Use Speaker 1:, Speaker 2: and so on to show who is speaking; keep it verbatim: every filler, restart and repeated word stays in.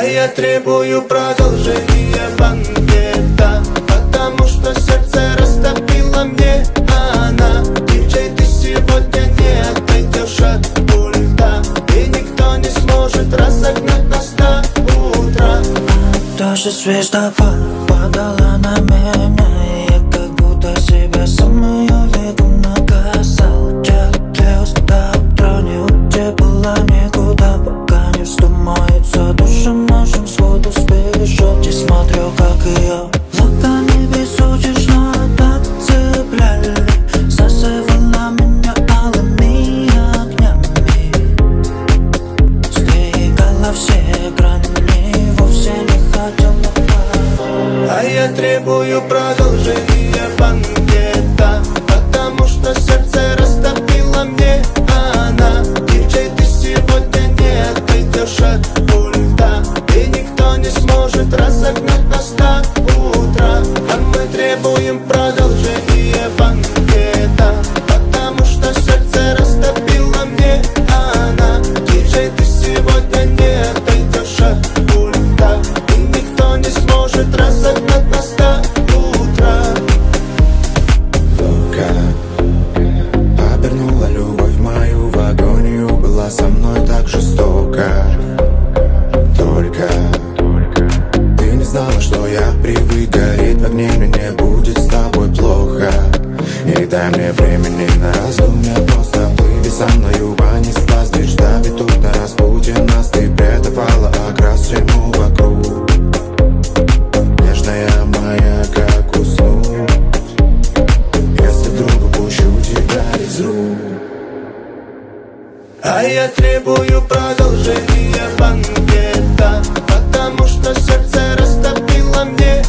Speaker 1: А я требую продолжения банкета, потому что сердце растопила мне она. Диджей, ты сегодня не отойдешь от пульта, и никто не сможет разогнать нас до утра.
Speaker 2: Даже звезда падала на меня, и я как будто себя сам ее веку наказал. Терпелся до утра, не уйти было никуда, пока не вздумается душам нашим своду сбежать. И смотрю, как ее локоны безудержно отцепляли, зазывала меня алыми огнями, сдвигала все грани, вовсе не хотела.
Speaker 1: А я требую продолжения банкета, потому что сердце растопила мне она. Диджей, ты сегодня не отойдешь от пульта, и никто не сможет разогнать нас до утра. А мы требуем продолжения банкета, потому что сердце растопила мне она. Диджей, ты сегодня не отойдешь от пульта, и никто не сможет разогнать нас до утра.
Speaker 3: Лока обернула любовь мою в агонию, была со мной так жестоко. Только ты не знала, что я привык гореть в огне, мне будет с тобой плохо. И дай мне времени на раздумья, просто плыви со мною, понеслась мечта, ведь тут на распутье нас ты придавала окрас всему вокруг. Нежная моя, как уснуть, если вдруг упущу тебя из рук.
Speaker 1: А я требую продолжения банкета, потому что сердце растопило мне